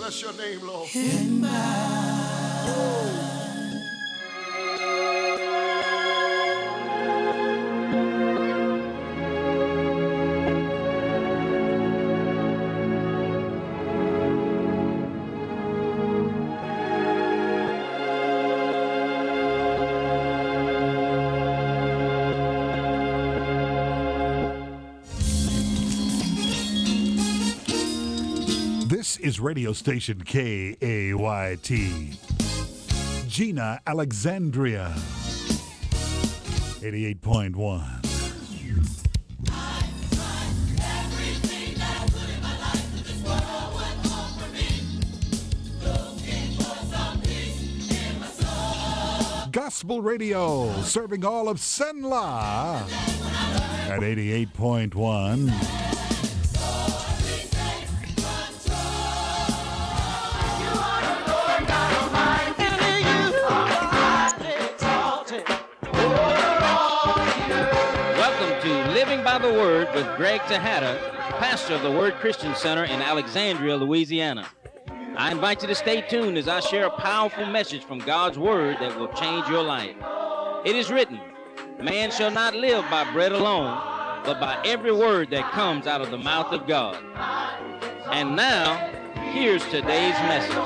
bless your name, Lord. This is radio station KAYT. Gina, Alexandria. 88.1. Gospel Radio, serving all of Senla at 88.1. By the Word with Greg Tejada, pastor of the Word Christian Center in Alexandria, Louisiana. I invite you to stay tuned as I share a powerful message from God's Word that will change your life. It is written, man shall not live by bread alone, but by every word that comes out of the mouth of God. And now, here's today's message.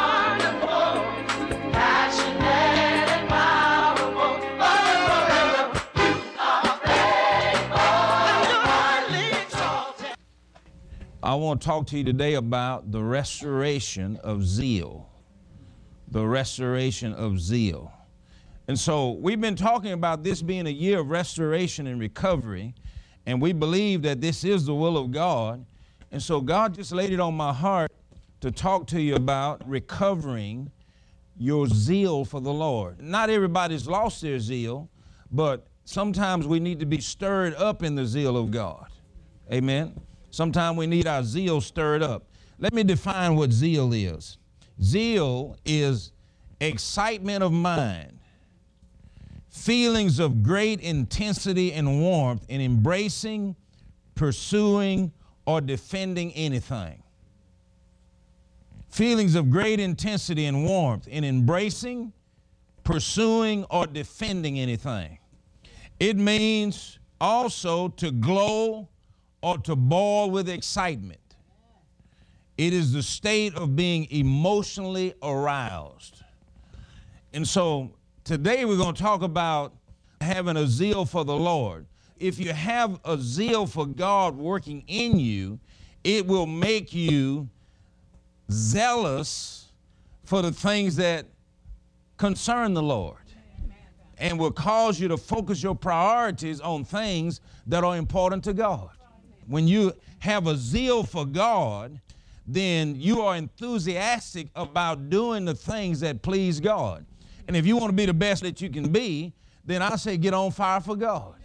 I want to talk to you today about the restoration of zeal. The restoration of zeal. And so we've been talking about this being a year of restoration and recovery, and we believe that this is the will of God. And so God just laid it on my heart to talk to you about recovering your zeal for the Lord. Not everybody's lost their zeal, but sometimes we need to be stirred up in the zeal of God. Amen. Sometimes we need our zeal stirred up. Let me define what zeal is. Zeal is excitement of mind, feelings of great intensity and warmth in embracing, pursuing, or defending anything. Feelings of great intensity and warmth in embracing, pursuing, or defending anything. It means also to glow or to boil with excitement. It is the state of being emotionally aroused. And so today we're going to talk about having a zeal for the Lord. If you have a zeal for God working in you, it will make you zealous for the things that concern the Lord, and will cause you to focus your priorities on things that are important to God. When you have a zeal for God, then you are enthusiastic about doing the things that please God. And if you want to be the best that you can be, then I say get on fire for God.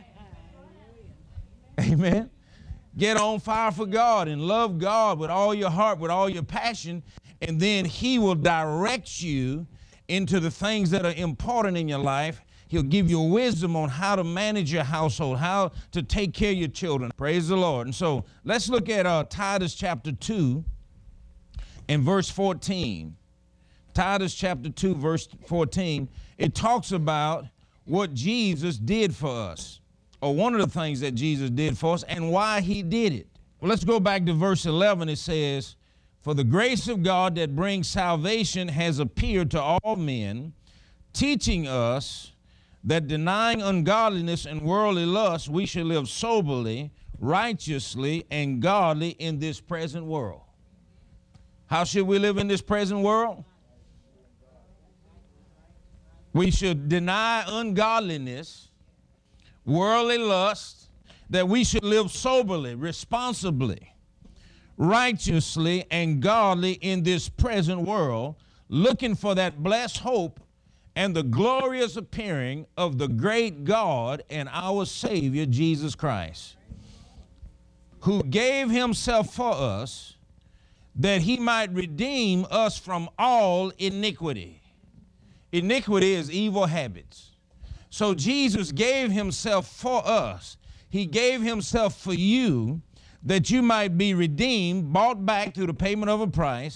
Amen. Get on fire for God and love God with all your heart, with all your passion, and then He will direct you into the things that are important in your life. He'll give you wisdom on how to manage your household, how to take care of your children. Praise the Lord. And so let's look at Titus chapter 2 and verse 14. Titus chapter 2, verse 14. It talks about what Jesus did for us, or one of the things that Jesus did for us and why He did it. Well, let's go back to verse 11. It says, for the grace of God that brings salvation has appeared to all men, teaching us that denying ungodliness and worldly lust, we should live soberly, righteously, and godly in this present world. How should we live in this present world? We should deny ungodliness, worldly lust, that we should live soberly, responsibly, righteously, and godly in this present world, looking for that blessed hope and the glorious appearing of the great God and our Savior, Jesus Christ, who gave Himself for us that He might redeem us from all iniquity. Iniquity is evil habits. So Jesus gave Himself for us. He gave Himself for you that you might be redeemed, bought back through the payment of a price,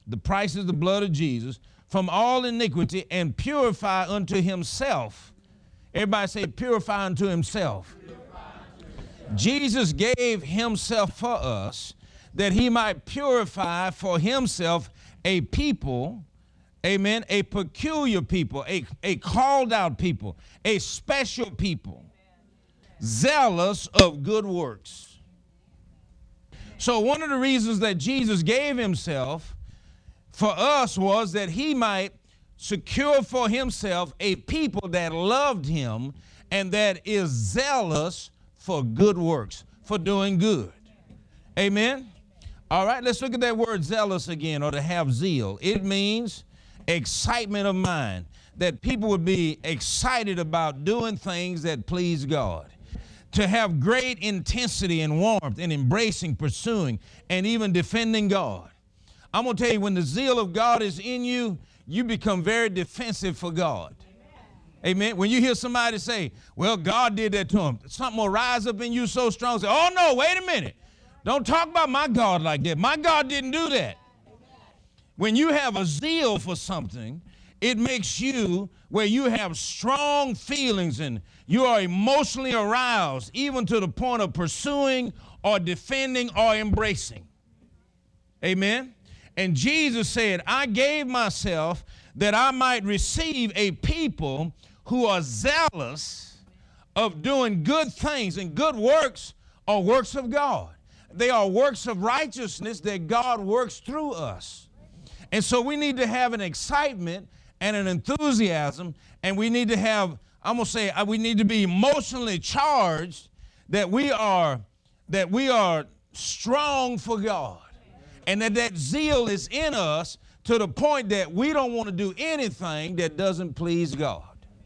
the price is the blood of Jesus, from all iniquity, and purify unto himself. Everybody say, purify unto himself. Jesus gave himself for us that he might purify for himself a people, amen, a peculiar people, a called out people, a special people, zealous of good works. So one of the reasons that Jesus gave himself for us was that he might secure for himself a people that loved him and that is zealous for good works, for doing good. Amen? All right, let's look at that word zealous again, or to have zeal. It means excitement of mind, that people would be excited about doing things that please God. To have great intensity and warmth in embracing, pursuing, and even defending God. I'm going to tell you, when the zeal of God is in you, you become very defensive for God. Amen. When you hear somebody say, well, God did that to him, something will rise up in you so strong. Say, oh, no, wait a minute. Don't talk about my God like that. My God didn't do that. When you have a zeal for something, it makes you where you have strong feelings and you are emotionally aroused, even to the point of pursuing or defending or embracing. Amen. And Jesus said, I gave myself that I might receive a people who are zealous of doing good things, and good works are works of God. They are works of righteousness that God works through us. And so we need to have an excitement and an enthusiasm, and we need to have, I'm going to say, we need to be emotionally charged that we are strong for God, and that zeal is in us to the point that we don't want to do anything that doesn't please God.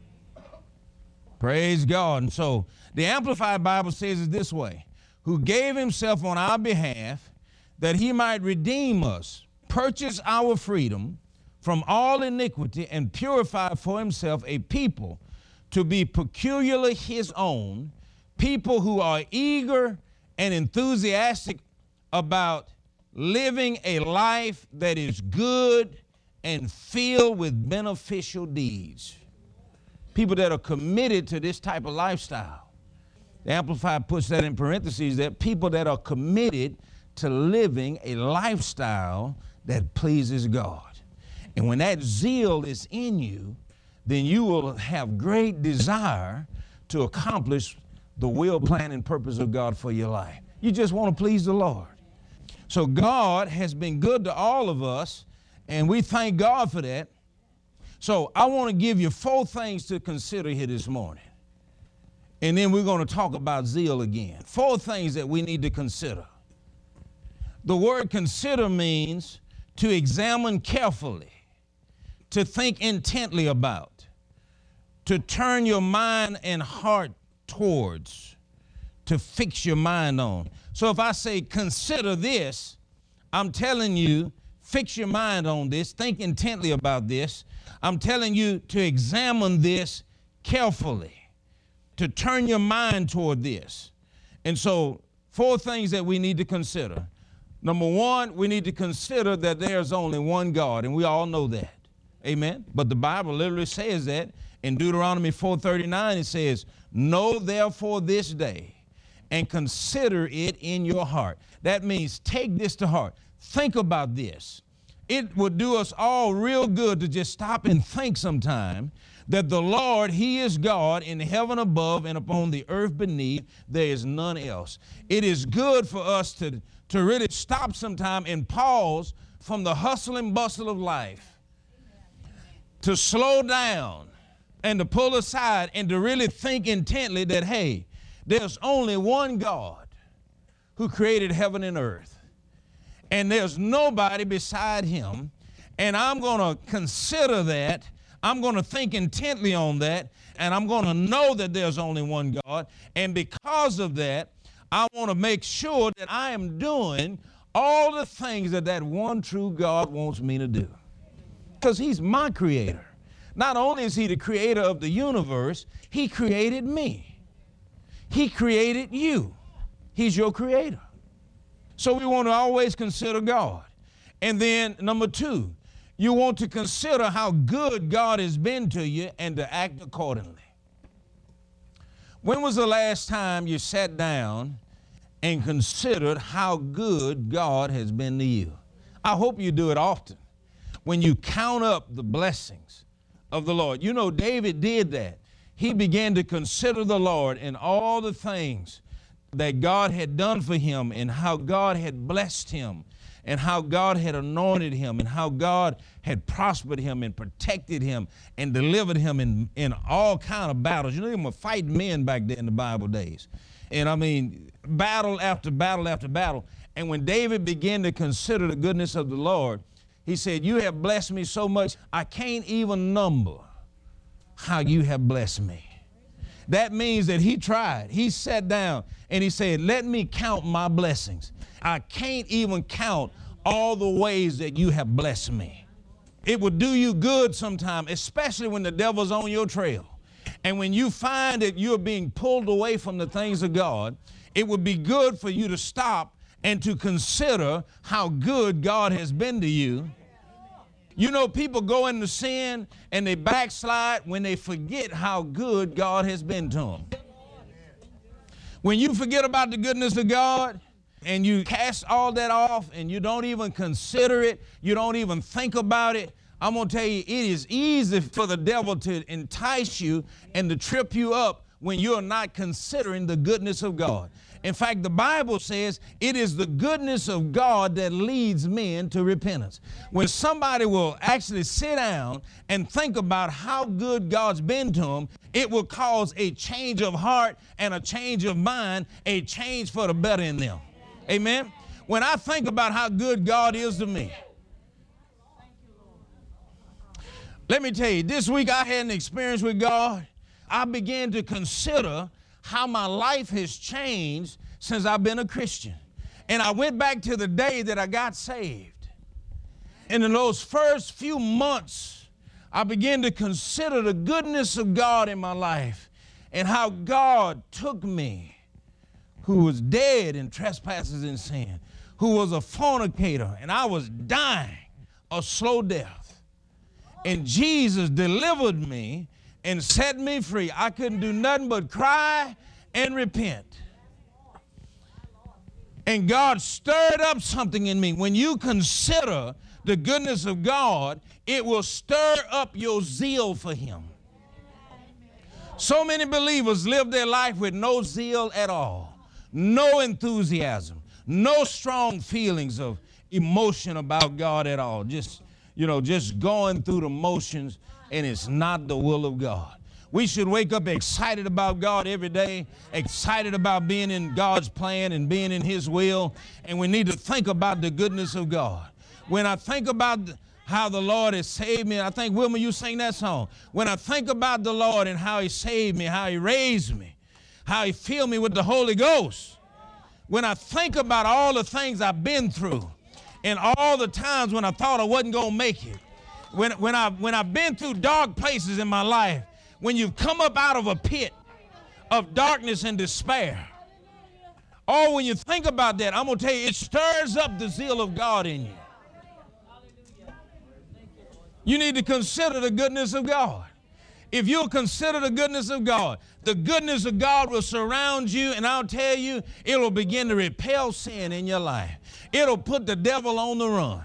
Praise God. And so the Amplified Bible says it this way: who gave himself on our behalf that he might redeem us, purchase our freedom from all iniquity, and purify for himself a people to be peculiarly his own, people who are eager and enthusiastic about living a life that is good and filled with beneficial deeds. People that are committed to this type of lifestyle. The Amplified puts that in parentheses, that people that are committed to living a lifestyle that pleases God. And when that zeal is in you, then you will have great desire to accomplish the will, plan, and purpose of God for your life. You just want to please the Lord. So God has been good to all of us, and we thank God for that. So I want to give you 4 things to consider here this morning. And then we're going to talk about zeal again. 4 things that we need to consider. The word consider means to examine carefully, to think intently about, to turn your mind and heart towards, to fix your mind on. So if I say consider this, I'm telling you, fix your mind on this, think intently about this. I'm telling you to examine this carefully, to turn your mind toward this. And so 4 things that we need to consider. Number 1, we need to consider that there's only one God, and we all know that. Amen. But the Bible literally says that in Deuteronomy 4:39. It says, know therefore this day and consider it in your heart. That means take this to heart. Think about this. It would do us all real good to just stop and think sometime that the Lord, he is God in heaven above and upon the earth beneath. There is none else. It is good for us to really stop sometime and pause from the hustle and bustle of life, to slow down and to pull aside and to really think intently that, hey, there's only one God who created heaven and earth. And there's nobody beside him. And I'm going to consider that. I'm going to think intently on that. And I'm going to know that there's only one God. And because of that, I want to make sure that I am doing all the things that that one true God wants me to do. Because he's my creator. Not only is he the creator of the universe, he created me. He created you. He's your creator. So we want to always consider God. And then number two, you want to consider how good God has been to you and to act accordingly. When was the last time you sat down and considered how good God has been to you? I hope you do it often. When you count up the blessings of the Lord. You know, David did that. He began to consider the Lord and all the things that God had done for him and how God had blessed him and how God had anointed him and how God had prospered him and protected him and delivered him in all kind of battles. You know, they were fighting men back then in the Bible days. And I mean, battle after battle after battle. And when David began to consider the goodness of the Lord, he said, you have blessed me so much, I can't even number how you have blessed me. That means that he tried. He sat down and he said, let me count my blessings. I can't even count all the ways that you have blessed me. It will do you good sometime, especially when the devil's on your trail. And when you find that you're being pulled away from the things of God, it would be good for you to stop and to consider how good God has been to you. You know, people go into sin and they backslide when they forget how good God has been to them. When you forget about the goodness of God and you cast all that off and you don't even consider it, you don't even think about it, I'm going to tell you, it is easy for the devil to entice you and to trip you up when you're not considering the goodness of God. In fact, the Bible says it is the goodness of God that leads men to repentance. When somebody will actually sit down and think about how good God's been to them, it will cause a change of heart and a change of mind, a change for the better in them. Amen? When I think about how good God is to me, let me tell you, this week I had an experience with God. I began to consider how my life has changed since I've been a Christian. And I went back to the day that I got saved. And in those first few months, I began to consider the goodness of God in my life and how God took me, who was dead in trespasses and sin, who was a fornicator, and I was dying a slow death. And Jesus delivered me and set me free. I couldn't do nothing but cry and repent. And God stirred up something in me. When you consider the goodness of God, it will stir up your zeal for him. So many believers live their life with no zeal at all, no enthusiasm, no strong feelings of emotion about God at all. Just going through the motions, and it's not the will of God. We should wake up excited about God every day, excited about being in God's plan and being in his will, and we need to think about the goodness of God. When I think about how the Lord has saved me, I think, Wilma, you sing that song. When I think about the Lord and how he saved me, how he raised me, how he filled me with the Holy Ghost, when I think about all the things I've been through and all the times when I thought I wasn't going to make it, when I've been through dark places in my life, when you've come up out of a pit of darkness and despair, oh, when you think about that, I'm going to tell you, it stirs up the zeal of God in you. You need to consider the goodness of God. If you'll consider the goodness of God will surround you, and I'll tell you, it will begin to repel sin in your life. It'll put the devil on the run.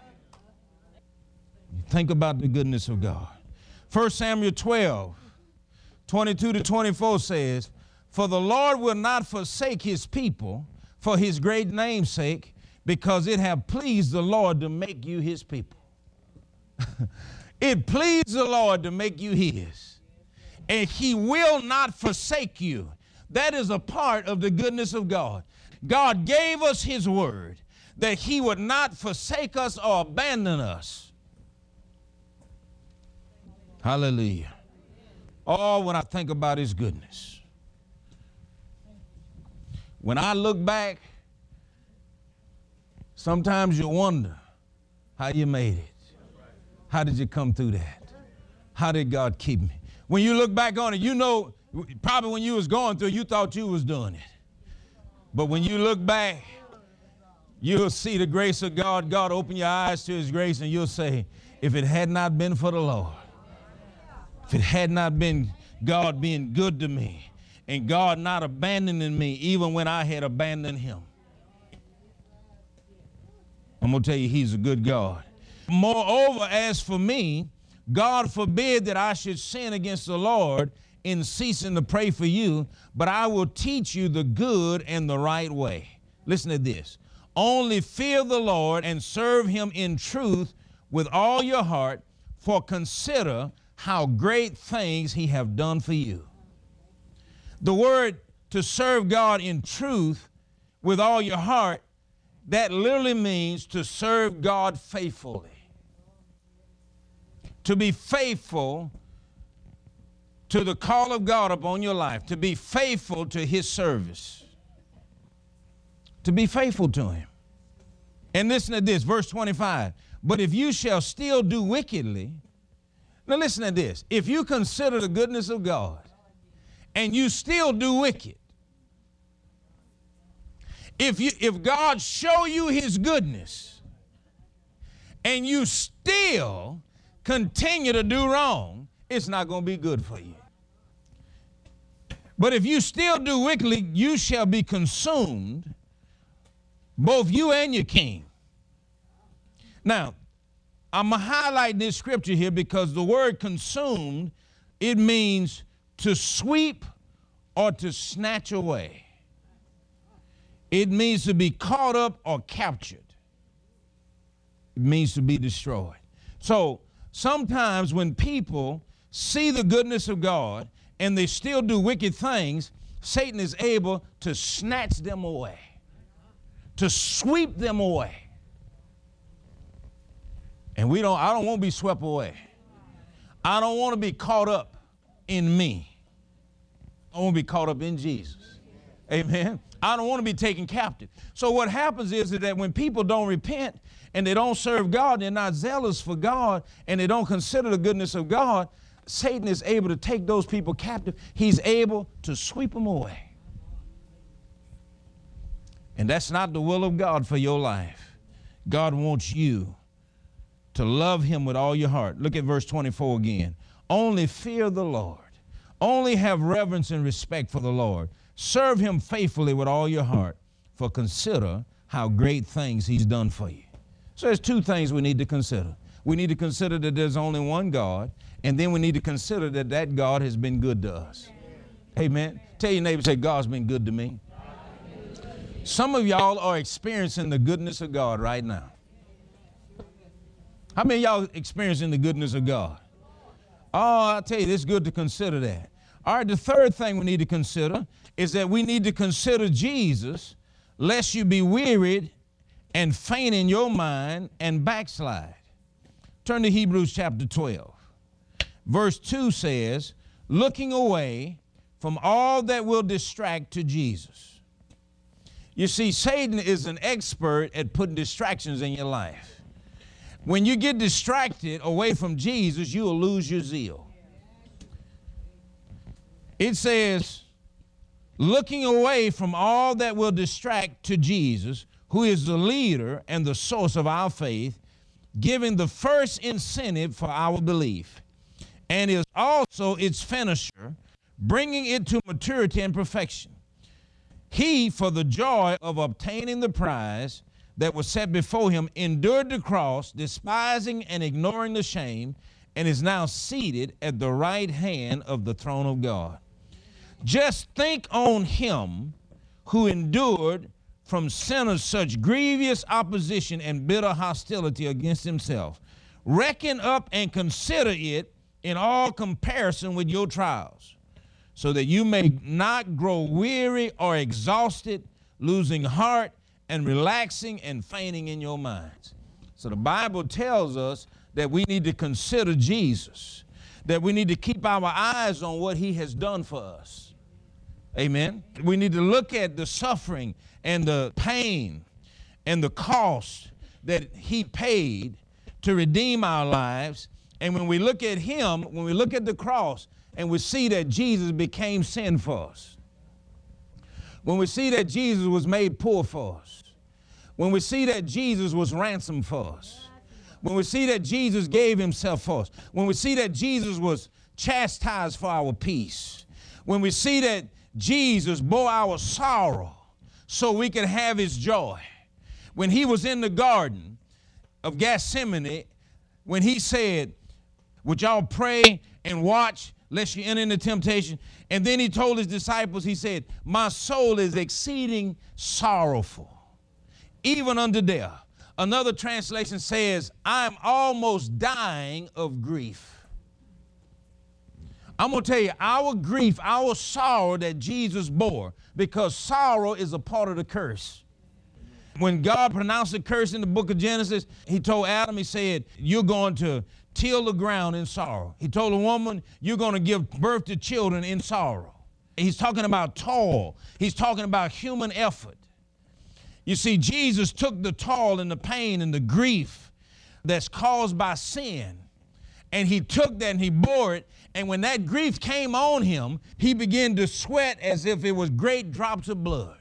Think about the goodness of God. 1 Samuel 12, 22 to 24 says, for the Lord will not forsake his people for his great name's sake, because it have pleased the Lord to make you his people. It pleased the Lord to make you his, and he will not forsake you. That is a part of the goodness of God. God gave us his word that he would not forsake us or abandon us. Hallelujah. Oh, when I think about his goodness. When I look back, sometimes you wonder how you made it. How did you come through that? How did God keep me? When you look back on it, you know, probably when you was going through, you thought you was doing it. But when you look back, You'll see the grace of God. God open your eyes to his grace, and you'll say, if it had not been for the Lord, if it had not been God being good to me and God not abandoning me even when I had abandoned him. I'm going to tell you, he's a good God. Moreover, as for me, God forbid that I should sin against the Lord in ceasing to pray for you, but I will teach you the good and the right way. Listen to this. Only fear the Lord and serve him in truth with all your heart, for consider how great things he have done for you. The word to serve God in truth with all your heart, that literally means to serve God faithfully. To be faithful to the call of God upon your life, to be faithful to his service, to be faithful to him. And listen to this, verse 25. But if you shall still do wickedly, now listen to this. If you consider the goodness of God and you still do wicked, if God show you his goodness and you still continue to do wrong, it's not going to be good for you. But if you still do wickedly, you shall be consumed, both you and your king. Now, I'm going to highlight this scripture here because the word consumed, it means to sweep or to snatch away. It means to be caught up or captured. It means to be destroyed. So sometimes when people see the goodness of God and they still do wicked things, Satan is able to snatch them away, to sweep them away. And I don't want to be swept away. I don't want to be caught up in me. I want to be caught up in Jesus. Amen. I don't want to be taken captive. So what happens is that when people don't repent and they don't serve God, they're not zealous for God, and they don't consider the goodness of God, Satan is able to take those people captive. He's able to sweep them away. And that's not the will of God for your life. God wants you to love him with all your heart. Look at verse 24 again. Only fear the Lord. Only have reverence and respect for the Lord. Serve him faithfully with all your heart, for consider how great things he's done for you. So there's two things we need to consider. We need to consider that there's only one God, and then we need to consider that that God has been good to us. Amen. Tell your neighbor, say, God's been good to me. Some of y'all are experiencing the goodness of God right now. How many of y'all experiencing the goodness of God? Oh, I'll tell you, it's good to consider that. All right, the third thing we need to consider is that we need to consider Jesus, lest you be wearied and faint in your mind and backslide. Turn to Hebrews chapter 12. Verse 2 says, looking away from all that will distract to Jesus. You see, Satan is an expert at putting distractions in your life. When you get distracted away from Jesus, you will lose your zeal. It says, looking away from all that will distract to Jesus, who is the leader and the source of our faith, giving the first incentive for our belief, and is also its finisher, bringing it to maturity and perfection. He, for the joy of obtaining the prize that was set before him, endured the cross, despising and ignoring the shame, and is now seated at the right hand of the throne of God. Just think on him who endured from sinners such grievous opposition and bitter hostility against himself. Reckon up and consider it in all comparison with your trials, so that you may not grow weary or exhausted, losing heart, and relaxing and fainting in your minds. So the Bible tells us that we need to consider Jesus, that we need to keep our eyes on what he has done for us. Amen. We need to look at the suffering and the pain and the cost that he paid to redeem our lives. And when we look at him, when we look at the cross and we see that Jesus became sin for us, when we see that Jesus was made poor for us, when we see that Jesus was ransomed for us, when we see that Jesus gave himself for us, when we see that Jesus was chastised for our peace, when we see that Jesus bore our sorrow so we could have his joy. When he was in the garden of Gethsemane, when he said, would y'all pray and watch lest you enter into temptation? And then he told his disciples, he said, my soul is exceeding sorrowful, even unto death. Another translation says, I'm almost dying of grief. I'm going to tell you, our grief, our sorrow that Jesus bore, because sorrow is a part of the curse. When God pronounced the curse in the book of Genesis, he told Adam, he said, you're going to till the ground in sorrow. He told a woman, you're going to give birth to children in sorrow. He's talking about toil. He's talking about human effort. You see, Jesus took the toil and the pain and the grief that's caused by sin, and he took that and he bore it. And when that grief came on him, he began to sweat as if it was great drops of blood.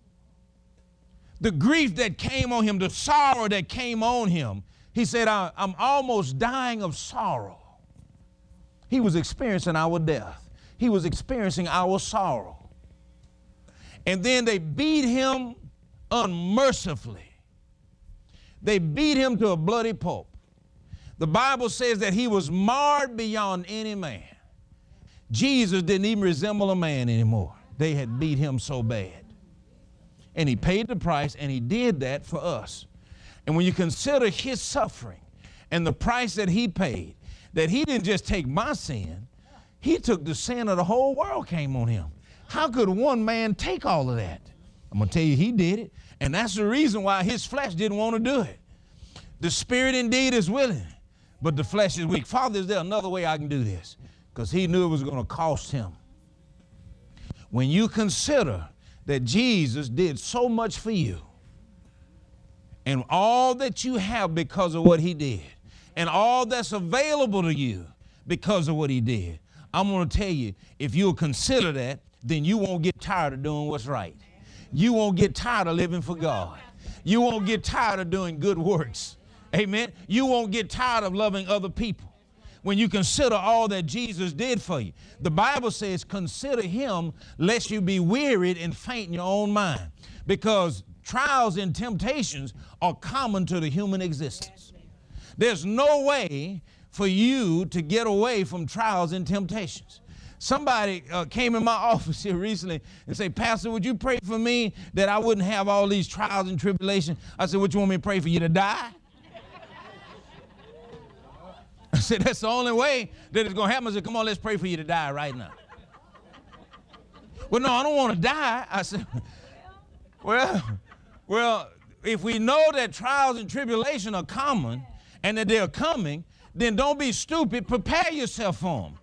The grief that came on him, the sorrow that came on him, he said, I'm almost dying of sorrow. He was experiencing our death. He was experiencing our sorrow. And then they beat him unmercifully. They beat him to a bloody pulp. The Bible says that he was marred beyond any man. Jesus didn't even resemble a man anymore. They had beat him so bad. And he paid the price, and he did that for us. And when you consider his suffering and the price that he paid, that he didn't just take my sin, he took the sin of the whole world came on him. How could one man take all of that? I'm going to tell you, he did it. And that's the reason why his flesh didn't want to do it. The spirit indeed is willing, but the flesh is weak. Father, is there another way I can do this? Because he knew it was going to cost him. When you consider that Jesus did so much for you, and all that you have because of what he did, and all that's available to you because of what he did, I'm going to tell you, if you'll consider that, then you won't get tired of doing what's right. You won't get tired of living for God. You won't get tired of doing good works. Amen. You won't get tired of loving other people when you consider all that Jesus did for you. The Bible says, consider him lest you be wearied and faint in your own mind, because trials and temptations are common to the human existence. There's no way for you to get away from trials and temptations. Somebody came in my office here recently and said, Pastor, would you pray for me that I wouldn't have all these trials and tribulations? I said, what, you want me to pray for you to die? I said, that's the only way that it's going to happen. I said, come on, let's pray for you to die right now. Well, no, I don't want to die. I said, well, if we know that trials and tribulation are common and that they're coming, then don't be stupid. Prepare yourself for them.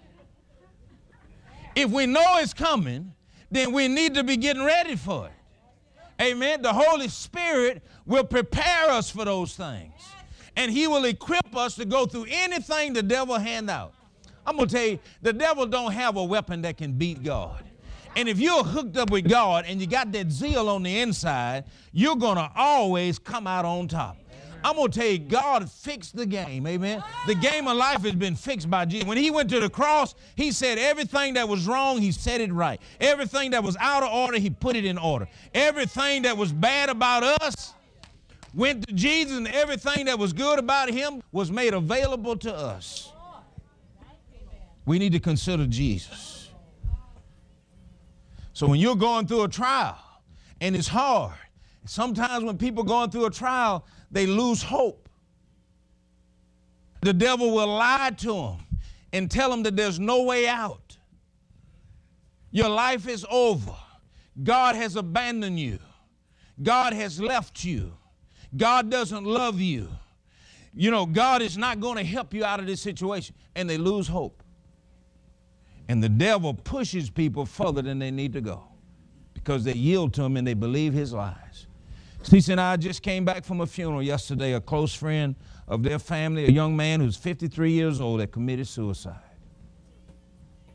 If we know it's coming, then we need to be getting ready for it. Amen. The Holy Spirit will prepare us for those things. And he will equip us to go through anything the devil hand out. I'm going to tell you, the devil don't have a weapon that can beat God. And if you're hooked up with God and you got that zeal on the inside, you're going to always come out on top. I'm going to tell you, God fixed the game, amen? The game of life has been fixed by Jesus. When he went to the cross, he said everything that was wrong, he set it right. Everything that was out of order, he put it in order. Everything that was bad about us went to Jesus, and everything that was good about him was made available to us. We need to consider Jesus. So when you're going through a trial, and it's hard, sometimes when people are going through a trial, they lose hope. The devil will lie to them and tell them that there's no way out. Your life is over. God has abandoned you. God has left you. God doesn't love you. You know, God is not going to help you out of this situation. And they lose hope. And the devil pushes people further than they need to go because they yield to him and they believe his lies. Stacey and I just came back from a funeral yesterday, a close friend of their family, a young man who's 53 years old that committed suicide.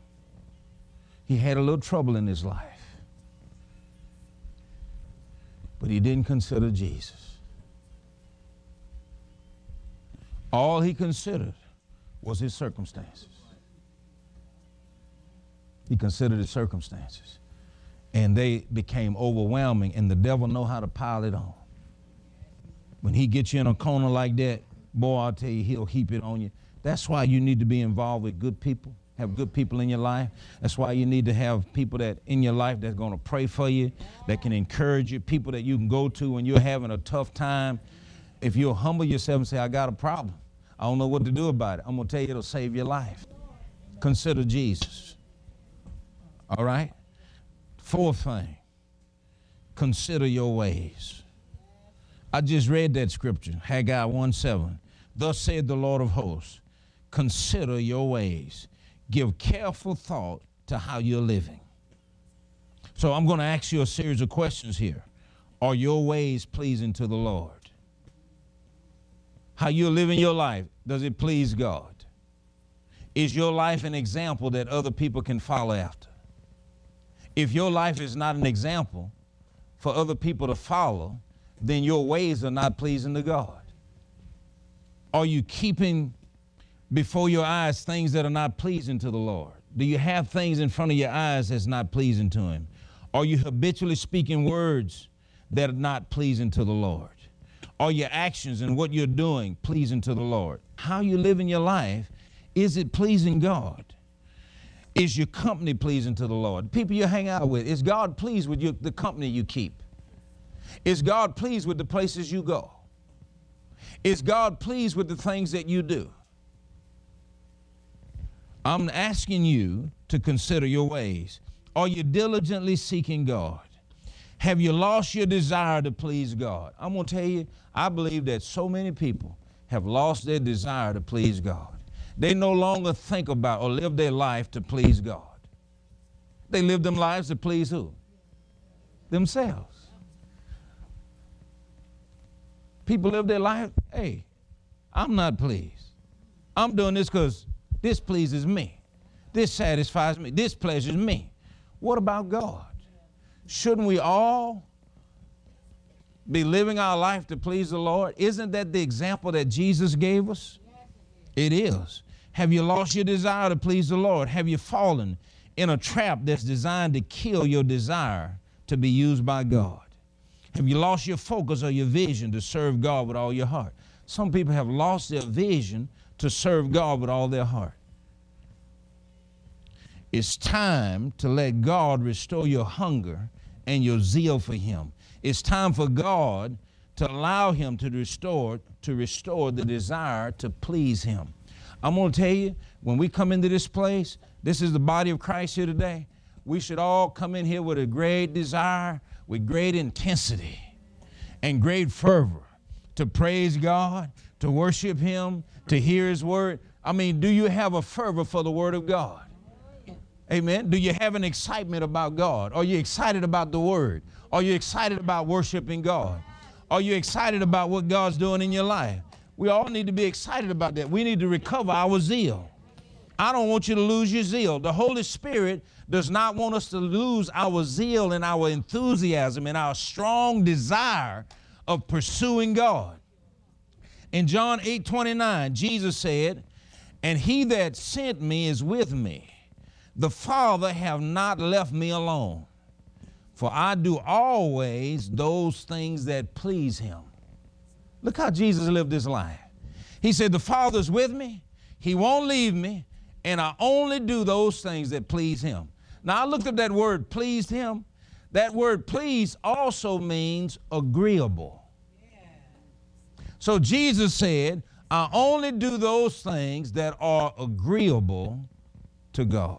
He had a little trouble in his life. but he didn't consider Jesus. All he considered was his circumstances. He considered his circumstances. And they became overwhelming, and the devil know how to pile it on. When he gets you in a corner like that, boy, I'll tell you, he'll heap it on you. That's why you need to be involved with good people, have good people in your life. That's why you need to have people that in your life that's going to pray for you, that can encourage you, people that you can go to when you're having a tough time. If you'll humble yourself and say, I got a problem, I don't know what to do about it, I'm going to tell you it'll save your life. Consider Jesus. All right? Fourth thing, consider your ways. I just read that scripture, Haggai 1:7. Thus said the Lord of hosts, consider your ways. Give careful thought to how you're living. So I'm going to ask you a series of questions here. Are your ways pleasing to the Lord? How you're living your life, does it please God? Is your life an example that other people can follow after? If your life is not an example for other people to follow, then your ways are not pleasing to God. Are you keeping before your eyes things that are not pleasing to the Lord? Do you have things in front of your eyes that's not pleasing to Him? Are you habitually speaking words that are not pleasing to the Lord? Are your actions and what you're doing pleasing to the Lord? How you live in your life, is it pleasing God? Is your company pleasing to the Lord? People you hang out with, is God pleased with the company you keep? Is God pleased with the places you go? Is God pleased with the things that you do? I'm asking you to consider your ways. Are you diligently seeking God? Have you lost your desire to please God? I'm going to tell you, I believe that so many people have lost their desire to please God. They no longer think about or live their life to please God. They live them lives to please who? Themselves. People live their life, hey, I'm not pleased. I'm doing this because this pleases me. This satisfies me. This pleasures me. What about God? Shouldn't we all be living our life to please the Lord? Isn't that the example that Jesus gave us? It is. Have you lost your desire to please the Lord? Have you fallen in a trap that's designed to kill your desire to be used by God? Have you lost your focus or your vision to serve God with all your heart? Some people have lost their vision to serve God with all their heart. It's time to let God restore your hunger and your zeal for Him. It's time for God to allow Him to restore the desire to please Him. I'm going to tell you, when we come into this place, this is the body of Christ here today, we should all come in here with a great desire, with great intensity and great fervor to praise God, to worship Him, to hear His word. I mean, do you have a fervor for the word of God? Amen. Do you have an excitement about God? Are you excited about the word? Are you excited about worshiping God? Are you excited about what God's doing in your life? We all need to be excited about that. We need to recover our zeal. I don't want you to lose your zeal. The Holy Spirit does not want us to lose our zeal and our enthusiasm and our strong desire of pursuing God. In John 8:29, Jesus said, "And he that sent me is with me. The Father have not left me alone, for I do always those things that please Him." Look how Jesus lived his life. He said, the Father's with me, He won't leave me, and I only do those things that please Him. Now, I looked up that word, pleased Him. That word please also means agreeable. So Jesus said, I only do those things that are agreeable to God.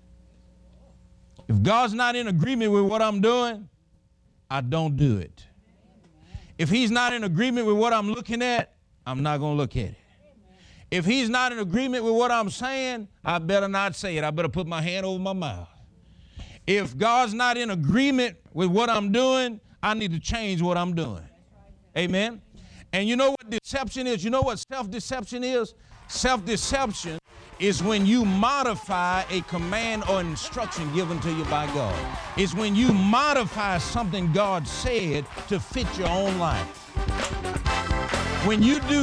If God's not in agreement with what I'm doing, I don't do it. If He's not in agreement with what I'm looking at, I'm not going to look at it. If He's not in agreement with what I'm saying, I better not say it. I better put my hand over my mouth. If God's not in agreement with what I'm doing, I need to change what I'm doing. Amen? And you know what deception is? You know what self-deception is? Self-deception is when you modify a command or instruction given to you by God. It's when you modify something God said to fit your own life. When you do